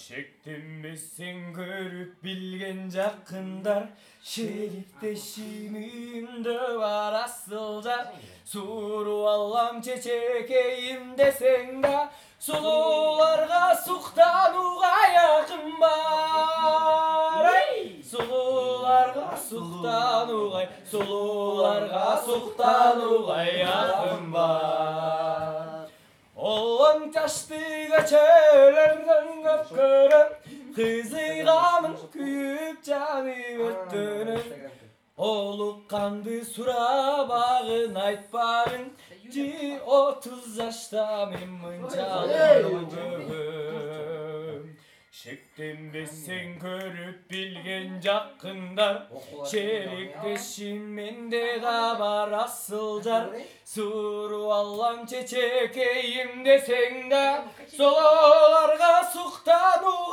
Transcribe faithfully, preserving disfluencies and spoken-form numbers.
Çektim görüp bilgen jakındar, şerikdeşimimde var asılcar. Suru allam çeçekeyim deseng da, sulularga suktan uğa yakın var. Sulularga suktan uğa, sulularga suktan uğa yakın var. Oğlan taştıga çölerden kapkara, kızıygamın küyüp canı örttünün. Oluk kandı sura bağın aytbağın, ci otuz yaşta memnun çalın göğüm. Şektim desen görüp bilgen jakındar, şerikdeşim mende gabar asılcar. Suru allam çeçekeyim desen de, solularga suktan